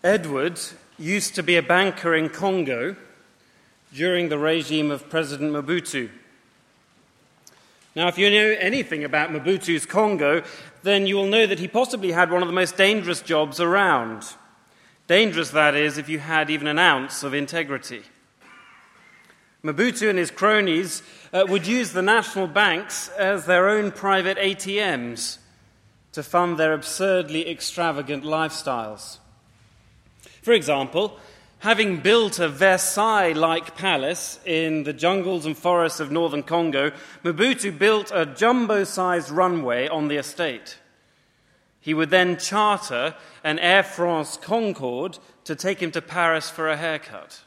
Edward used to be a banker in Congo during the regime of President Mobutu. Now, if you know anything about Mobutu's Congo, then you will know that he possibly had one of the most dangerous jobs around. Dangerous, that is, if you had even an ounce of integrity. Mobutu and his cronies would use the national banks as their own private ATMs to fund their absurdly extravagant lifestyles. For example, having built a Versailles-like palace in the jungles and forests of northern Congo, Mobutu built a jumbo-sized runway on the estate. He would then charter an Air France Concorde to take him to Paris for a haircut.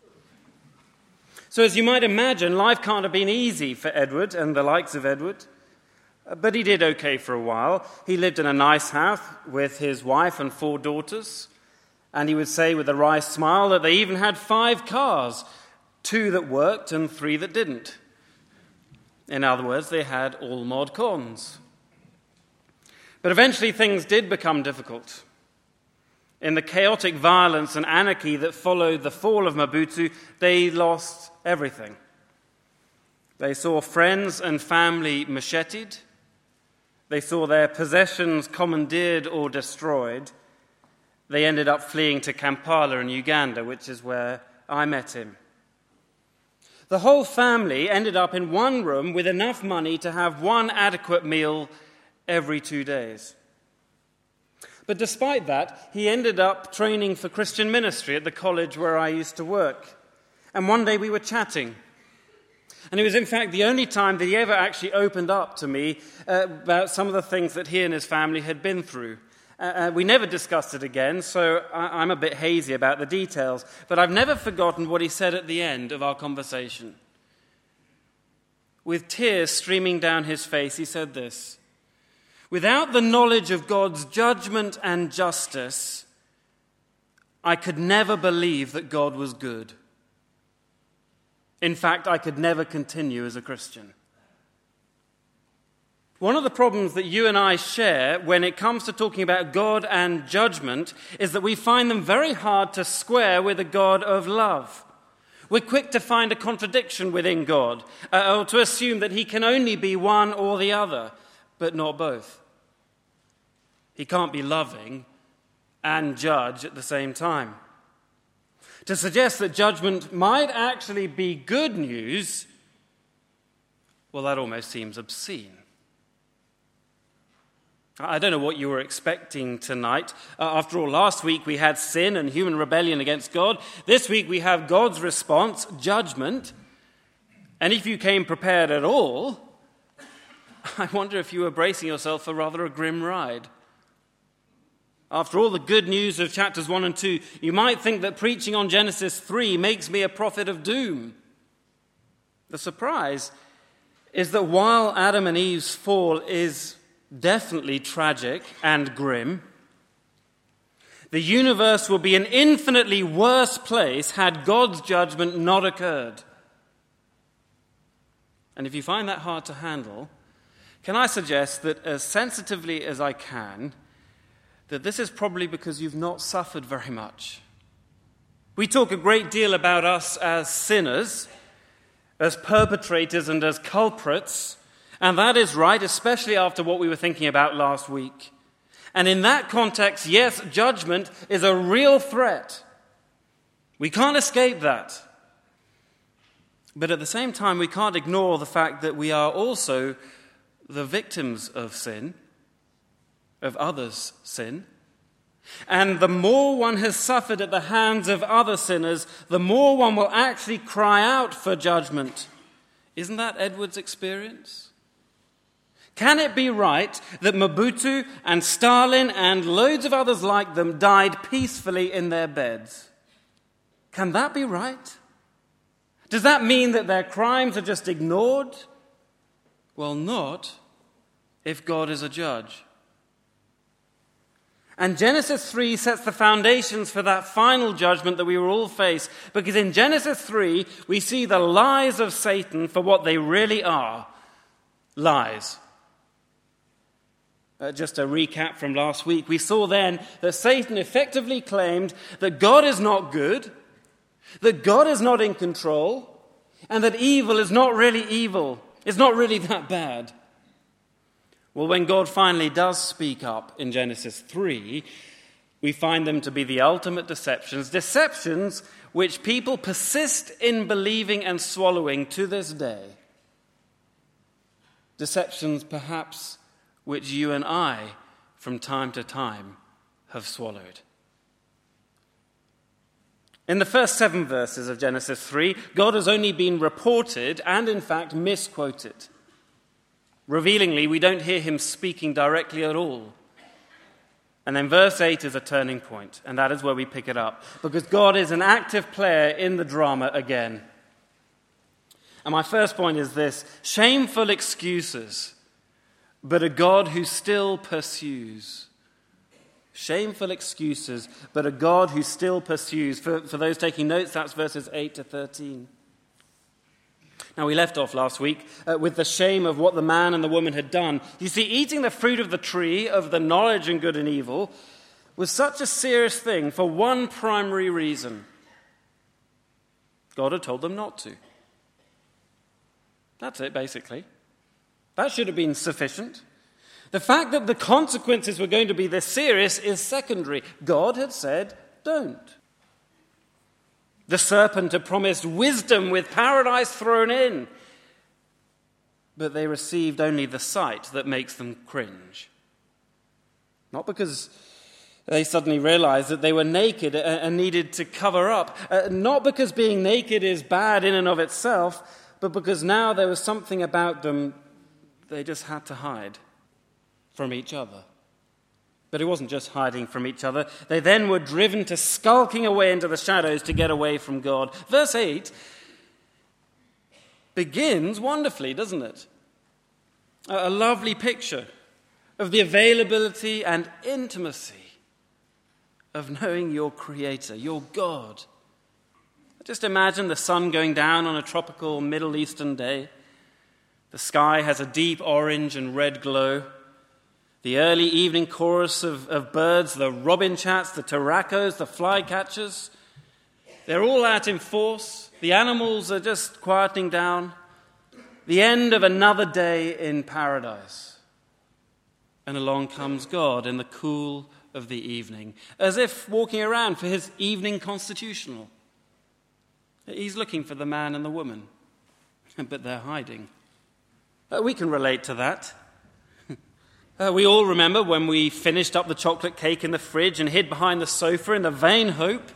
So as you might imagine, life can't have been easy for Edward and the likes of Edward. But he did okay for a while. He lived in a nice house with his wife and 4 daughters. And he would say with a wry smile that they even had 5 cars, 2 that worked and 3 that didn't. In other words, they had all mod cons. But eventually things did become difficult. In the chaotic violence and anarchy that followed the fall of Mobutu, they lost everything. They saw friends and family macheted. They saw their possessions commandeered or destroyed. They ended up fleeing to Kampala in Uganda, which is where I met him. The whole family ended up in one room with enough money to have one adequate meal every 2 days. But despite that, he ended up training for Christian ministry at the college where I used to work. And one day we were chatting. And it was, in fact, the only time that he ever actually opened up to me about some of the things that he and his family had been through. We never discussed it again, so I'm a bit hazy about the details. But I've never forgotten what he said at the end of our conversation. With tears streaming down his face, he said this: "Without the knowledge of God's judgment and justice, I could never believe that God was good. In fact, I could never continue as a Christian." One of the problems that you and I share when it comes to talking about God and judgment is that we find them very hard to square with a God of love. We're quick to find a contradiction within God, or to assume that he can only be one or the other, but not both. He can't be loving and judge at the same time. To suggest that judgment might actually be good news, well, that almost seems obscene. I don't know what you were expecting tonight. After all, last week we had sin and human rebellion against God. This week we have God's response, judgment. And if you came prepared at all, I wonder if you were bracing yourself for rather a grim ride. After all the good news of chapters 1 and 2, you might think that preaching on Genesis 3 makes me a prophet of doom. The surprise is that while Adam and Eve's fall is definitely tragic and grim, the universe will be an infinitely worse place had God's judgment not occurred. And if you find that hard to handle, can I suggest that as sensitively as I can, that this is probably because you've not suffered very much. We talk a great deal about us as sinners, as perpetrators and as culprits, and that is right, especially after what we were thinking about last week. And in that context, yes, judgment is a real threat. We can't escape that. But at the same time, we can't ignore the fact that we are also the victims of sin, of others' sin. And the more one has suffered at the hands of other sinners, the more one will actually cry out for judgment. Isn't that Edward's experience? Can it be right that Mobutu and Stalin and loads of others like them died peacefully in their beds? Can that be right? Does that mean that their crimes are just ignored? Well, not if God is a judge. And Genesis 3 sets the foundations for that final judgment that we will all face, because in Genesis 3 we see the lies of Satan for what they really are: lies. Just a recap from last week, we saw then that Satan effectively claimed that God is not good, that God is not in control, and that evil is not really evil. It's not really that bad. Well, when God finally does speak up in Genesis 3, we find them to be the ultimate deceptions which people persist in believing and swallowing to this day. Deceptions perhaps which you and I, from time to time, have swallowed. In the first 7 verses of Genesis 3, God has only been reported and, in fact, misquoted. Revealingly, we don't hear him speaking directly at all. And then verse 8 is a turning point, and that is where we pick it up, because God is an active player in the drama again. And my first point is this: shameful excuses, but a God who still pursues. Shameful excuses, but a God who still pursues. For those taking notes, that's verses 8 to 13. Now, we left off last week with the shame of what the man and the woman had done. You see, eating the fruit of the tree of the knowledge of good and evil was such a serious thing for one primary reason. God had told them not to. That's it, basically. That should have been sufficient. The fact that the consequences were going to be this serious is secondary. God had said, don't. The serpent had promised wisdom with paradise thrown in, but they received only the sight that makes them cringe. Not because they suddenly realized that they were naked and needed to cover up. Not because being naked is bad in and of itself, but because now there was something about them they just had to hide from each other. But it wasn't just hiding from each other. They then were driven to skulking away into the shadows to get away from God. Verse 8 begins wonderfully, doesn't it? A lovely picture of the availability and intimacy of knowing your Creator, your God. Just imagine the sun going down on a tropical Middle Eastern day. The sky has a deep orange and red glow. The early evening chorus of birds, the robin chats, the turacos, the flycatchers, they're all out in force. The animals are just quieting down. The end of another day in paradise. And along comes God in the cool of the evening, as if walking around for his evening constitutional. He's looking for the man and the woman, but they're hiding. We can relate to that. We all remember when we finished up the chocolate cake in the fridge and hid behind the sofa in the vain hope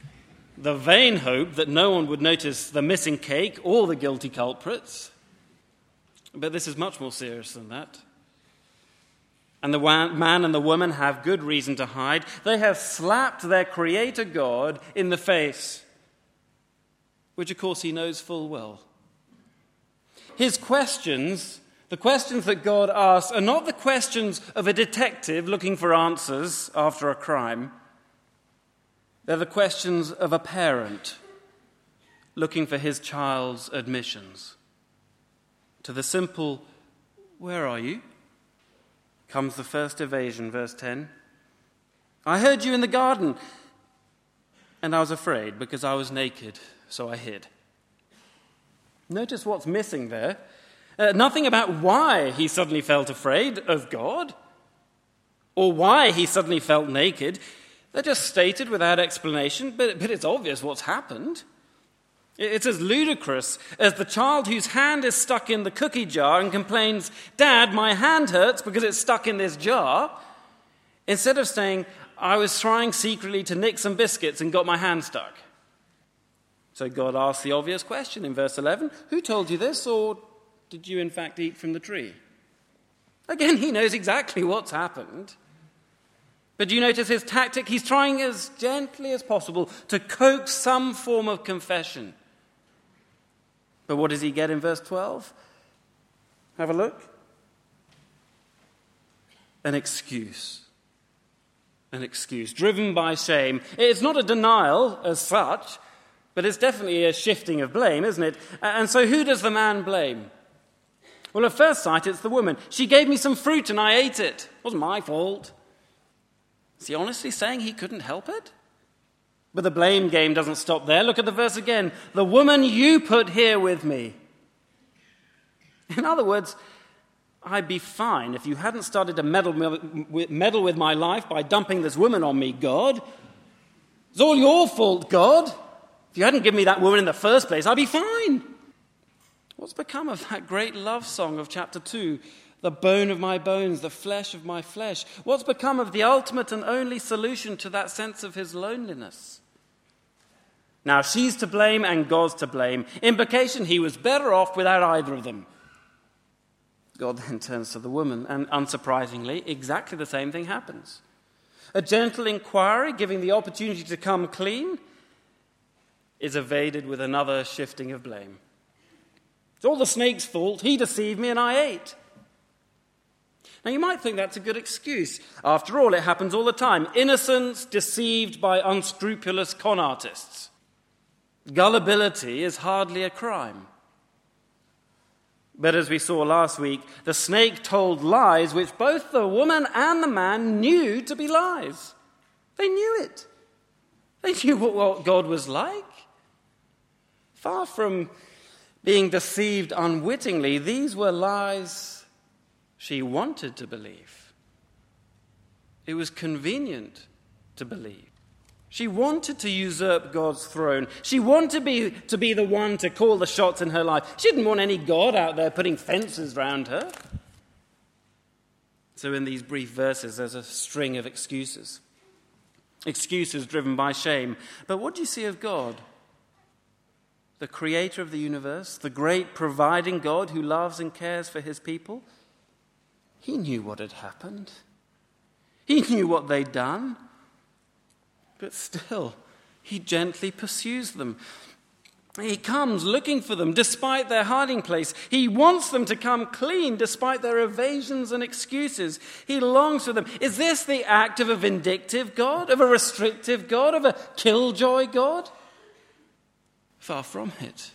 that no one would notice the missing cake or the guilty culprits. But this is much more serious than that. And the man and the woman have good reason to hide. They have slapped their Creator God in the face, which of course he knows full well. His questions, the questions that God asks, are not the questions of a detective looking for answers after a crime. They're the questions of a parent looking for his child's admissions. To the simple, "Where are you?" comes the first evasion, verse 10. "I heard you in the garden, and I was afraid because I was naked, so I hid." Notice what's missing there. Nothing about why he suddenly felt afraid of God or why he suddenly felt naked. They're just stated without explanation, but it's obvious what's happened. It's as ludicrous as the child whose hand is stuck in the cookie jar and complains, "Dad, my hand hurts because it's stuck in this jar," instead of saying, "I was trying secretly to nick some biscuits and got my hand stuck." So God asks the obvious question in verse 11, "Who told you this, or did you in fact eat from the tree?" Again, he knows exactly what's happened. But do you notice his tactic? He's trying as gently as possible to coax some form of confession. But what does he get in verse 12? Have a look. An excuse. An excuse, driven by shame. It's not a denial as such, but it's definitely a shifting of blame, isn't it? And so who does the man blame? Well, at first sight, it's the woman. She gave me some fruit and I ate it. It wasn't my fault. Is he honestly saying he couldn't help it? But the blame game doesn't stop there. Look at the verse again. The woman you put here with me. In other words, I'd be fine if you hadn't started to meddle with my life by dumping this woman on me, God. It's all your fault, God. If you hadn't given me that woman in the first place, I'd be fine. What's become of that great love song of chapter 2? The bone of my bones, the flesh of my flesh. What's become of the ultimate and only solution to that sense of his loneliness? Now she's to blame and God's to blame. Implication, he was better off without either of them. God then turns to the woman, and unsurprisingly, exactly the same thing happens. A gentle inquiry, giving the opportunity to come clean, is evaded with another shifting of blame. It's all the snake's fault. He deceived me and I ate. Now you might think that's a good excuse. After all, it happens all the time. Innocents deceived by unscrupulous con artists. Gullibility is hardly a crime. But as we saw last week, the snake told lies which both the woman and the man knew to be lies. They knew it. They knew what God was like. Far from being deceived unwittingly, these were lies she wanted to believe. It was convenient to believe. She wanted to usurp God's throne. She wanted to be the one to call the shots in her life. She didn't want any God out there putting fences round her. So in these brief verses, there's a string of excuses. Excuses driven by shame. But what do you see of God? The creator of the universe, the great providing God who loves and cares for his people. He knew what had happened. He knew what they'd done. But still, he gently pursues them. He comes looking for them despite their hiding place. He wants them to come clean despite their evasions and excuses. He longs for them. Is this the act of a vindictive God, of a restrictive God, of a killjoy God? Far from it.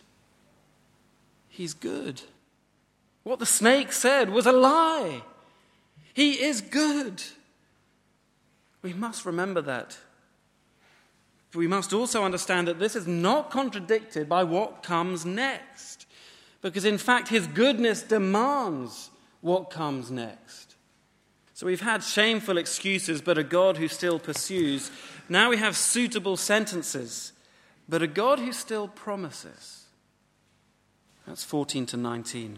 He's good. What the snake said was a lie. He is good. We must remember that. We must also understand that this is not contradicted by what comes next. Because in fact, his goodness demands what comes next. So we've had shameful excuses, but a God who still pursues. Now we have suitable sentences, but a God who still promises. That's 14 to 19.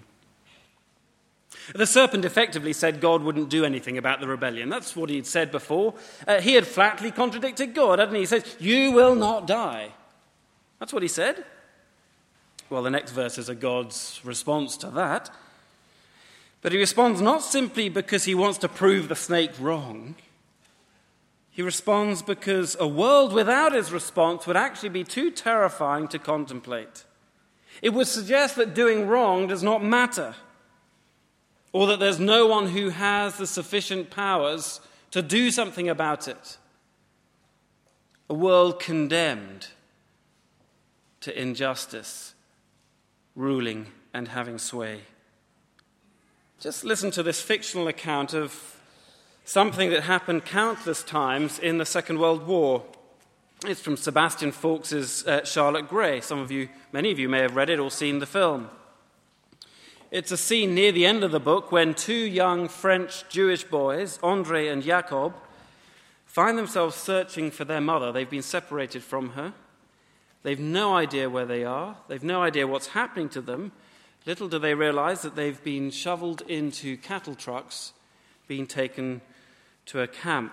The serpent effectively said God wouldn't do anything about the rebellion. That's what he'd said before. He had flatly contradicted God, hadn't he? He said, "You will not die." That's what he said. Well, the next verses are God's response to that. But he responds not simply because he wants to prove the snake wrong. He responds because a world without his response would actually be too terrifying to contemplate. It would suggest that doing wrong does not matter, or that there's no one who has the sufficient powers to do something about it. A world condemned to injustice, ruling and having sway. Just listen to this fictional account of something that happened countless times in the Second World War. It's from Sebastian Faulks's Charlotte Gray. Many of you may have read it or seen the film. It's a scene near the end of the book when two young French Jewish boys, André and Jacob, find themselves searching for their mother. They've been separated from her. They've no idea where they are. They've no idea what's happening to them. Little do they realize that they've been shoveled into cattle trucks, being taken to a camp.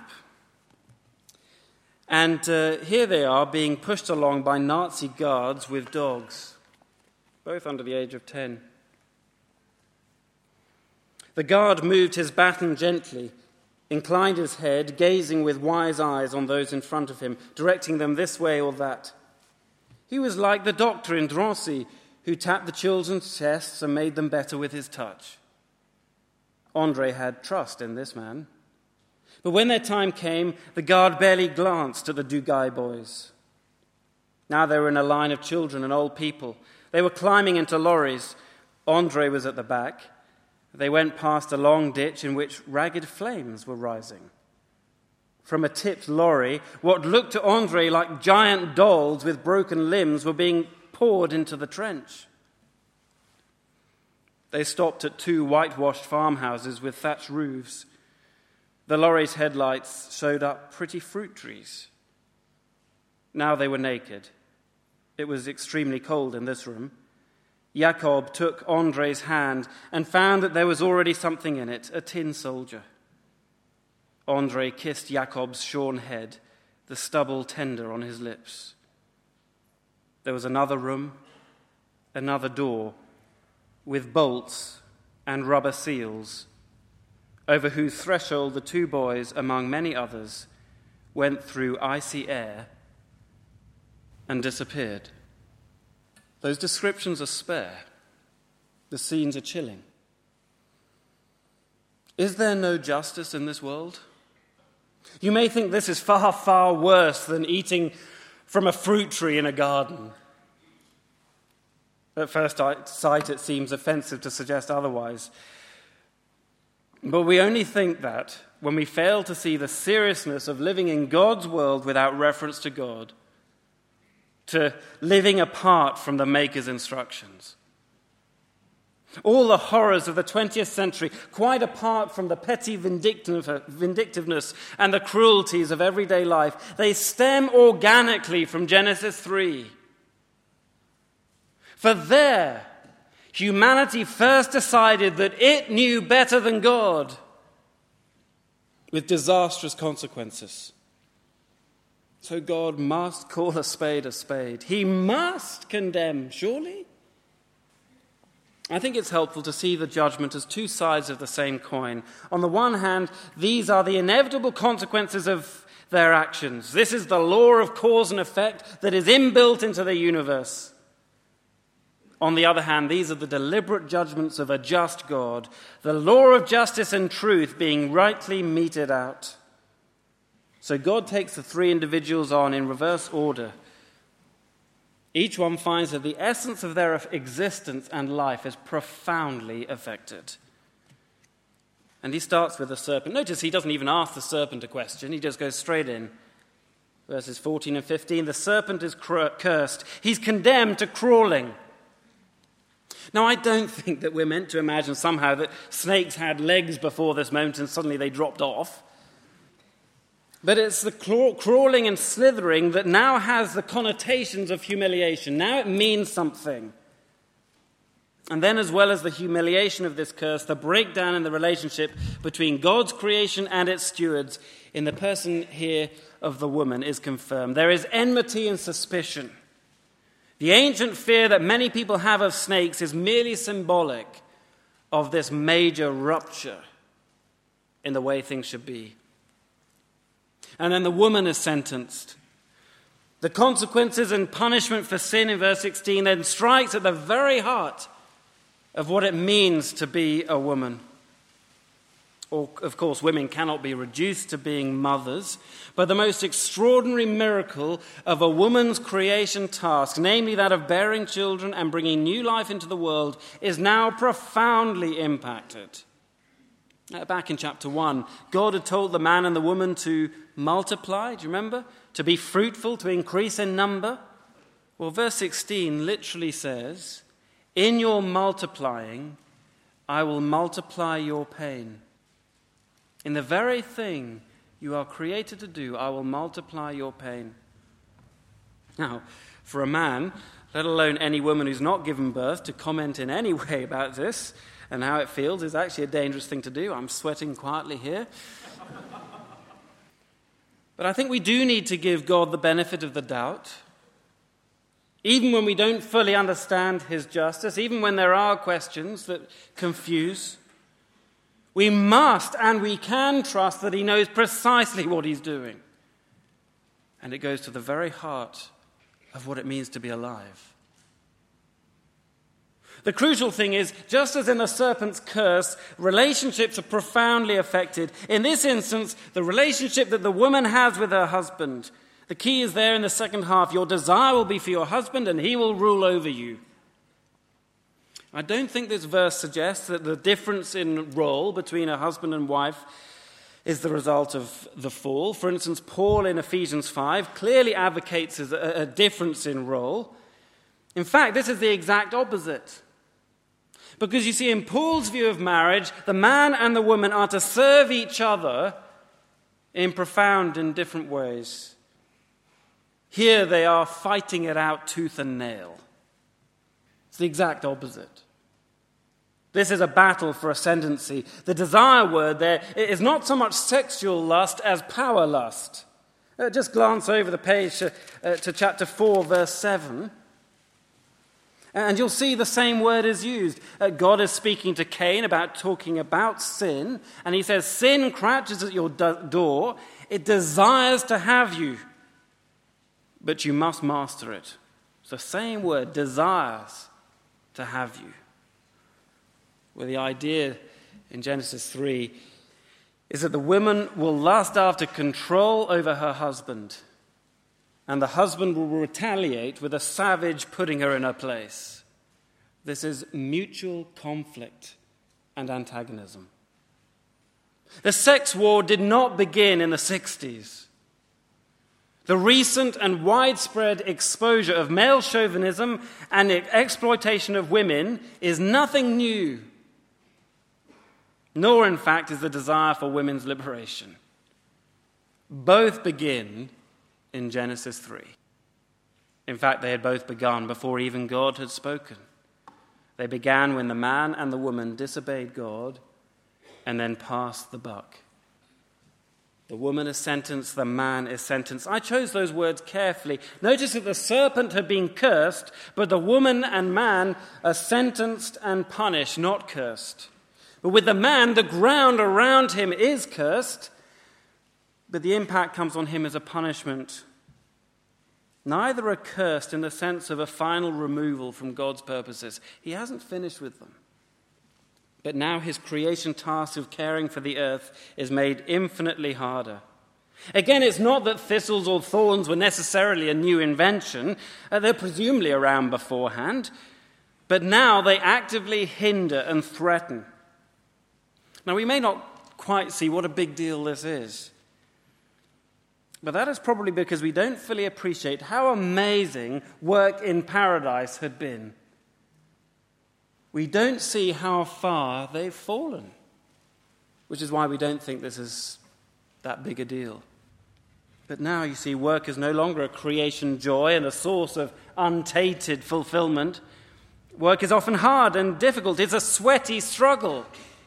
And here they are being pushed along by Nazi guards with dogs, both under the age of 10. The guard moved his baton gently, inclined his head, gazing with wise eyes on those in front of him, directing them this way or that. He was like the doctor in Drancy, who tapped the children's chests and made them better with his touch. André had trust in this man. But when their time came, the guard barely glanced at the Dugai boys. Now they were in a line of children and old people. They were climbing into lorries. André was at the back. They went past a long ditch in which ragged flames were rising. From a tipped lorry, what looked to Andre like giant dolls with broken limbs were being poured into the trench. They stopped at 2 whitewashed farmhouses with thatched roofs. The lorry's headlights showed up pretty fruit trees. Now they were naked. It was extremely cold in this room. Jacob took Andre's hand and found that there was already something in it, a tin soldier. Andre kissed Jacob's shorn head, the stubble tender on his lips. There was another room, another door, with bolts and rubber seals, over whose threshold the 2 boys, among many others, went through icy air and disappeared. Those descriptions are spare. The scenes are chilling. Is there no justice in this world? You may think this is far, far worse than eating from a fruit tree in a garden. At first sight, it seems offensive to suggest otherwise. But we only think that when we fail to see the seriousness of living in God's world without reference to God, to living apart from the Maker's instructions. All the horrors of the 20th century, quite apart from the petty vindictiveness and the cruelties of everyday life, they stem organically from Genesis 3. For there, humanity first decided that it knew better than God, with disastrous consequences. So God must call a spade a spade. He must condemn, surely? I think it's helpful to see the judgment as 2 sides of the same coin. On the one hand, these are the inevitable consequences of their actions. This is the law of cause and effect that is inbuilt into the universe. On the other hand, these are the deliberate judgments of a just God, the law of justice and truth being rightly meted out. So God takes the 3 individuals on in reverse order. Each one finds that the essence of their existence and life is profoundly affected. And he starts with the serpent. Notice he doesn't even ask the serpent a question. He just goes straight in. Verses 14 and 15, the serpent is cursed. He's condemned to crawling. Now, I don't think that we're meant to imagine somehow that snakes had legs before this moment and suddenly they dropped off. But it's the crawling and slithering that now has the connotations of humiliation. Now it means something. And then, as well as the humiliation of this curse, the breakdown in the relationship between God's creation and its stewards in the person here of the woman is confirmed. There is enmity and suspicion. The ancient fear that many people have of snakes is merely symbolic of this major rupture in the way things should be. And then the woman is sentenced. The consequences and punishment for sin in verse 16 then strikes at the very heart of what it means to be a woman. Or, of course, women cannot be reduced to being mothers, but the most extraordinary miracle of a woman's creation task, namely that of bearing children and bringing new life into the world, is now profoundly impacted. Back in chapter 1, God had told the man and the woman to multiply, do you remember? To be fruitful, to increase in number. Well, verse 16 literally says, "In your multiplying, I will multiply your pain." In the very thing you are created to do, I will multiply your pain. Now, for a man, let alone any woman who's not given birth, to comment in any way about this and how it feels is actually a dangerous thing to do. I'm sweating quietly here. But I think we do need to give God the benefit of the doubt. Even when we don't fully understand his justice, even when there are questions that confuse, we must and we can trust that he knows precisely what he's doing. And it goes to the very heart of what it means to be alive. The crucial thing is, just as in the serpent's curse, relationships are profoundly affected. In this instance, the relationship that the woman has with her husband. The key is there in the second half. Your desire will be for your husband and he will rule over you. I don't think this verse suggests that the difference in role between a husband and wife is the result of the fall. For instance, Paul in Ephesians 5 clearly advocates a difference in role. In fact, this is the exact opposite. Because you see, in Paul's view of marriage, the man and the woman are to serve each other in profound and different ways. Here they are fighting it out tooth and nail. It's the exact opposite. This is a battle for ascendancy. The desire word there is not so much sexual lust as power lust. Just glance over the page to chapter 4, verse 7. And you'll see the same word is used. God is speaking to Cain talking about sin. And he says, sin crouches at your door. It desires to have you, but you must master it. It's the same word, desires to have you. Well, the idea in Genesis 3 is that the woman will lust after control over her husband, and the husband will retaliate with a savage putting her in her place. This is mutual conflict and antagonism. The sex war did not begin in the 60s. The recent and widespread exposure of male chauvinism and exploitation of women is nothing new. Nor, in fact, is the desire for women's liberation. Both begin in Genesis 3. In fact, they had both begun before even God had spoken. They began when the man and the woman disobeyed God and then passed the buck. The woman is sentenced, the man is sentenced. I chose those words carefully. Notice that the serpent had been cursed, but the woman and man are sentenced and punished, not cursed. But with the man, the ground around him is cursed, but the impact comes on him as a punishment. Neither are cursed in the sense of a final removal from God's purposes. He hasn't finished with them. But now his creation task of caring for the earth is made infinitely harder. Again, it's not that thistles or thorns were necessarily a new invention. They're presumably around beforehand. But now they actively hinder and threaten. Now, we may not quite see what a big deal this is. But that is probably because we don't fully appreciate how amazing work in paradise had been. We don't see how far they've fallen, which is why we don't think this is that big a deal. But now, you see, work is no longer a creation joy and a source of untainted fulfillment. Work is often hard and difficult. It's a sweaty struggle.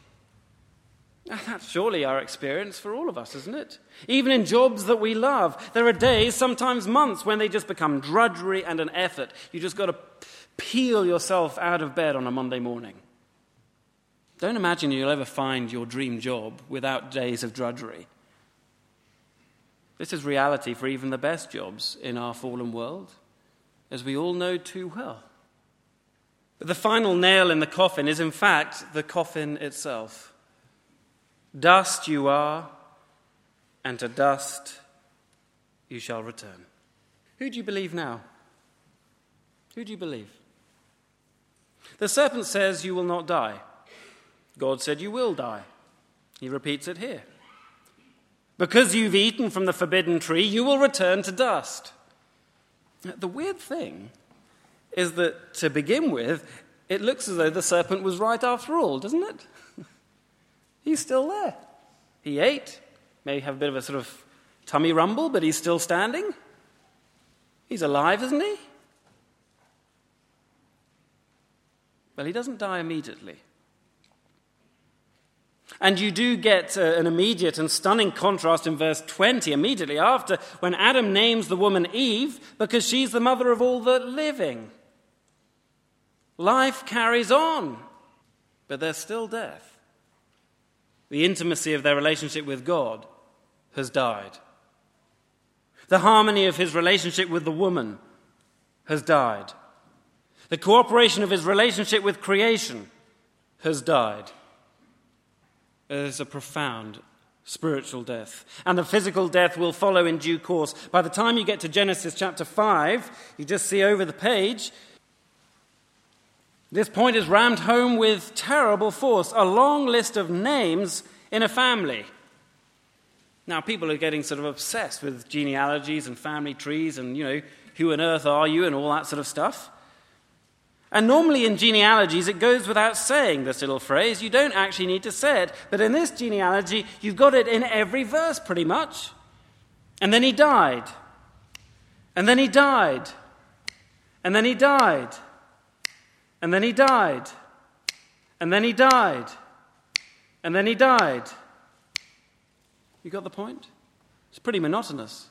That's surely our experience for all of us, isn't it? Even in jobs that we love, there are days, sometimes months, when they just become drudgery and an effort. You just got to peel yourself out of bed on a Monday morning. Don't imagine you'll ever find your dream job without days of drudgery. This is reality for even the best jobs in our fallen world, as we all know too well. But the final nail in the coffin is, in fact, the coffin itself. Dust you are, and to dust you shall return. Who do you believe now? Who do you believe? The serpent says you will not die. God said you will die. He repeats it here. Because you've eaten from the forbidden tree, you will return to dust. The weird thing is that, to begin with, it looks as though the serpent was right after all, doesn't it? He's still there. He ate, may have a bit of a sort of tummy rumble, but he's still standing. He's alive, isn't he? Well, he doesn't die immediately. And you do get an immediate and stunning contrast in verse 20, immediately after, when Adam names the woman Eve because she's the mother of all the living. Life carries on, but there's still death. The intimacy of their relationship with God has died. The harmony of his relationship with the woman has died. The cooperation of his relationship with creation has died. It is a profound spiritual death. And the physical death will follow in due course. By the time you get to Genesis chapter 5, you just see over the page, This point is rammed home with terrible force, a long list of names in a family. Now, people are getting sort of obsessed with genealogies and family trees and, who on earth are you and all that sort of stuff. And normally in genealogies, it goes without saying, this little phrase. You don't actually need to say it. But in this genealogy, you've got it in every verse pretty much. And then he died. And then he died. And then he died. And then he died. And then he died. And then he died. You got the point? It's pretty monotonous.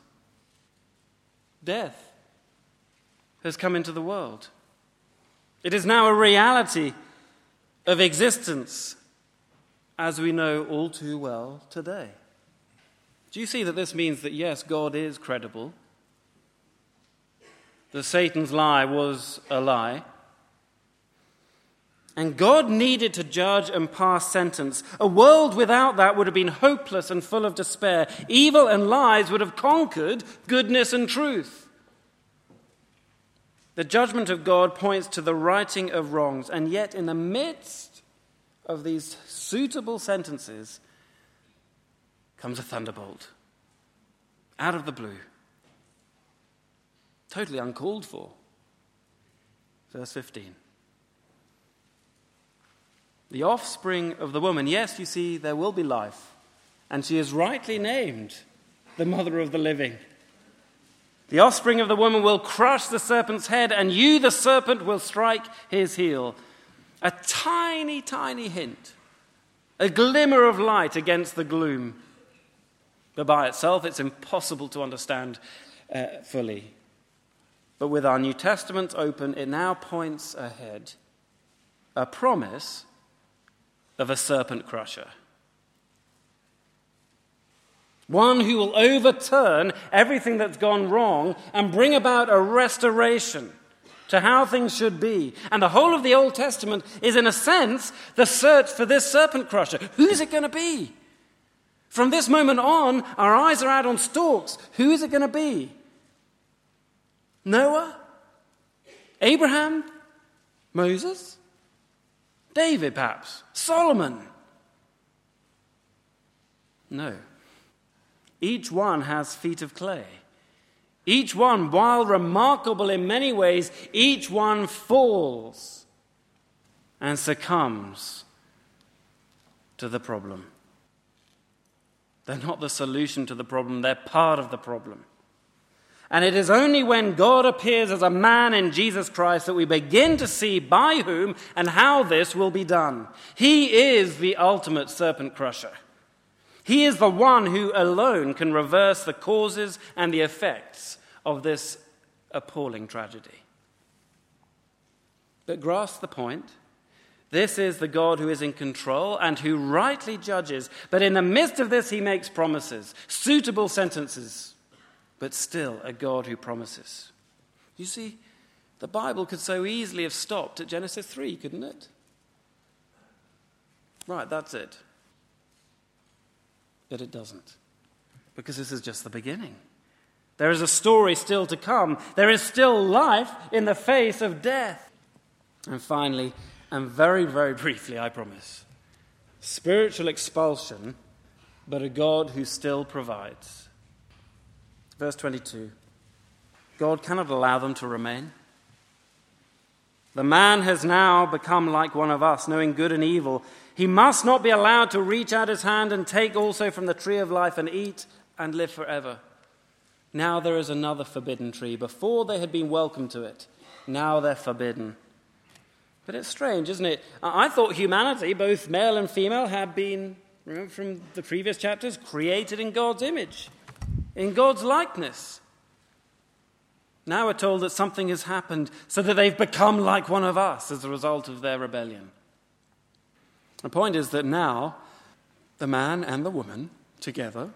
Death has come into the world. It is now a reality of existence, as we know all too well today. Do you see that this means that, yes, God is credible, that Satan's lie was a lie, and God needed to judge and pass sentence. A world without that would have been hopeless and full of despair. Evil and lies would have conquered goodness and truth. The judgment of God points to the righting of wrongs, and yet in the midst of these suitable sentences comes a thunderbolt out of the blue. Totally uncalled for. Verse 15. The offspring of the woman, yes, you see, there will be life, and she is rightly named the mother of the living. The offspring of the woman will crush the serpent's head, and you, the serpent, will strike his heel. A tiny, tiny hint, a glimmer of light against the gloom. But by itself, it's impossible to understand fully. But with our New Testament open, it now points ahead. A promise of a serpent crusher. One who will overturn everything that's gone wrong and bring about a restoration to how things should be. And the whole of the Old Testament is, in a sense, the search for this serpent crusher. Who's it going to be? From this moment on, our eyes are out on stalks. Who is it going to be? Noah? Abraham? Moses? David, perhaps? Solomon? No. Each one has feet of clay. Each one, while remarkable in many ways, each one falls and succumbs to the problem. They're not the solution to the problem, they're part of the problem. And it is only when God appears as a man in Jesus Christ that we begin to see by whom and how this will be done. He is the ultimate serpent crusher. He is the one who alone can reverse the causes and the effects of this appalling tragedy. But grasp the point. This is the God who is in control and who rightly judges. But in the midst of this, he makes promises, suitable sentences, but still a God who promises. You see, the Bible could so easily have stopped at Genesis 3, couldn't it? Right, that's it. But it doesn't, because this is just the beginning. There is a story still to come. There is still life in the face of death. And finally, and very, very briefly, I promise, spiritual expulsion, but a God who still provides. Verse 22, God cannot allow them to remain. The man has now become like one of us, knowing good and evil. He must not be allowed to reach out his hand and take also from the tree of life and eat and live forever. Now there is another forbidden tree. Before they had been welcome to it, now they're forbidden. But it's strange, isn't it? I thought humanity, both male and female, had been, remember from the previous chapters, created in God's image, in God's likeness. Now we're told that something has happened so that they've become like one of us as a result of their rebellion. The point is that now the man and the woman together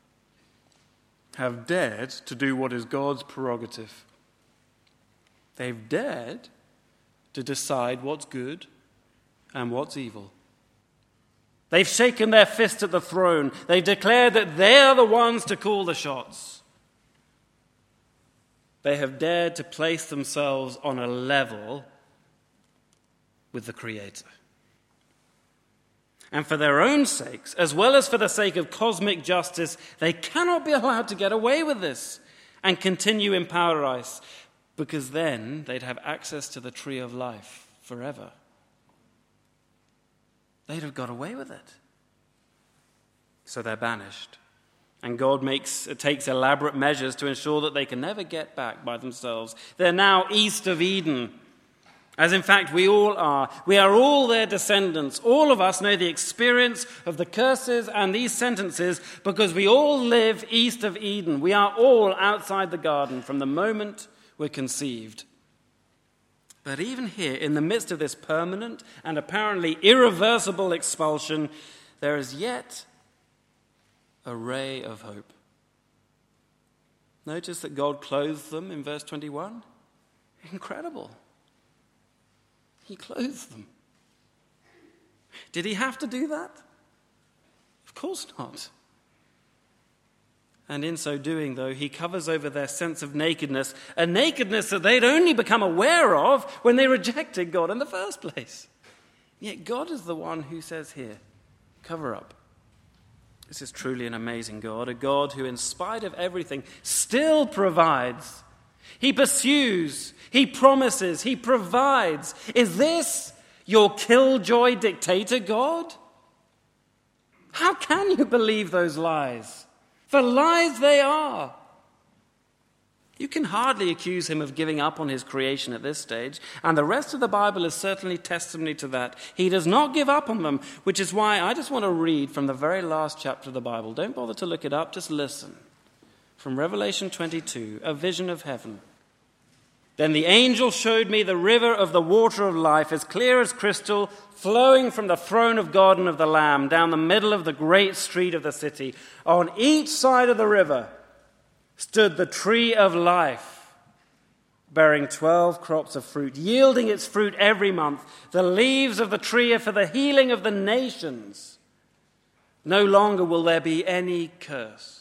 have dared to do what is God's prerogative. They've dared to decide what's good and what's evil. They've shaken their fist at the throne. They've declared that they're the ones to call the shots. They have dared to place themselves on a level with the Creator. And for their own sakes, as well as for the sake of cosmic justice, they cannot be allowed to get away with this and continue in paradise, because then they'd have access to the tree of life forever. They'd have got away with it. So they're banished. And God takes elaborate measures to ensure that they can never get back by themselves. They're now east of Eden, as in fact we all are. We are all their descendants. All of us know the experience of the curses and these sentences because we all live east of Eden. We are all outside the garden from the moment we're conceived. But even here, in the midst of this permanent and apparently irreversible expulsion, there is yet a ray of hope. Notice that God clothes them in verse 21. Incredible. He clothes them. Did he have to do that? Of course not. And in so doing, though, he covers over their sense of nakedness, a nakedness that they'd only become aware of when they rejected God in the first place. Yet God is the one who says here, cover up. This is truly an amazing God, a God who, in spite of everything, still provides. He pursues, he promises, he provides. Is this your killjoy dictator God? How can you believe those lies? For lies they are. You can hardly accuse him of giving up on his creation at this stage, and the rest of the Bible is certainly testimony to that. He does not give up on them, which is why I just want to read from the very last chapter of the Bible. Don't bother to look it up, just listen. From Revelation 22, a vision of heaven. Then the angel showed me the river of the water of life, as clear as crystal, flowing from the throne of God and of the Lamb, down the middle of the great street of the city. On each side of the river stood the tree of life, bearing 12 crops of fruit, yielding its fruit every month. The leaves of the tree are for the healing of the nations. No longer will there be any curse.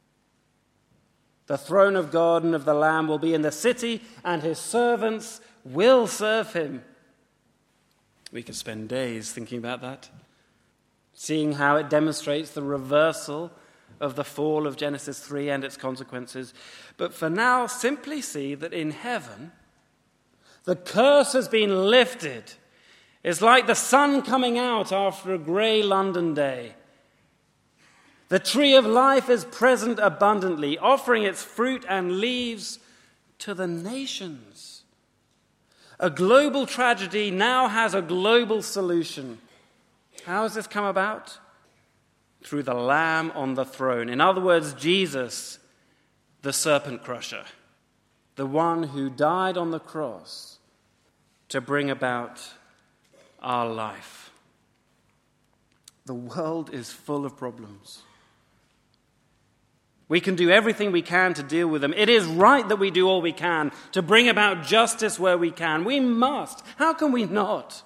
The throne of God and of the Lamb will be in the city, and his servants will serve him. We could spend days thinking about that, seeing how it demonstrates the reversal of the fall of Genesis 3 and its consequences. But for now, simply see that in heaven, the curse has been lifted. It's like the sun coming out after a grey London day. The tree of life is present abundantly, offering its fruit and leaves to the nations. A global tragedy now has a global solution. How has this come about? Through the Lamb on the throne. In other words, Jesus, the serpent crusher, the one who died on the cross to bring about our life. The world is full of problems. We can do everything we can to deal with them. It is right that we do all we can to bring about justice where we can. We must. How can we not?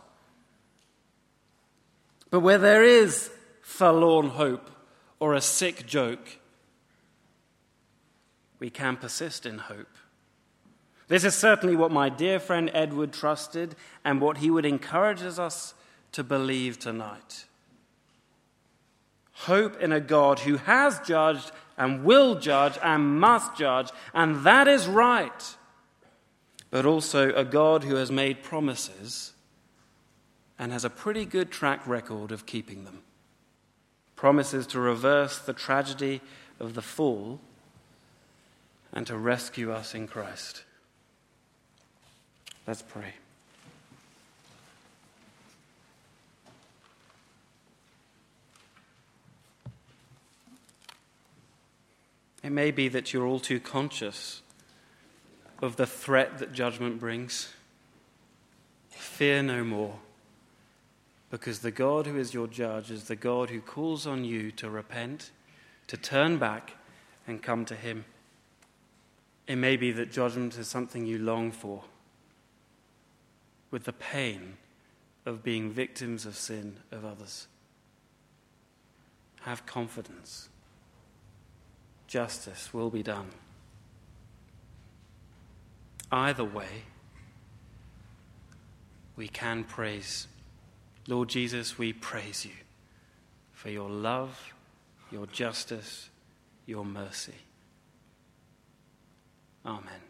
But where there is forlorn hope or a sick joke, we can persist in hope. This is certainly what my dear friend Edward trusted and what he would encourage us to believe tonight. Hope in a God who has judged and will judge and must judge, and that is right. But also a God who has made promises and has a pretty good track record of keeping them. Promises to reverse the tragedy of the fall and to rescue us in Christ. Let's pray. It may be that you're all too conscious of the threat that judgment brings. Fear no more, because the God who is your judge is the God who calls on you to repent, to turn back and come to him. It may be that judgment is something you long for, with the pain of being victims of sin of others. Have confidence. Justice will be done. Either way, we can praise. Lord Jesus, we praise you for your love, your justice, your mercy. Amen.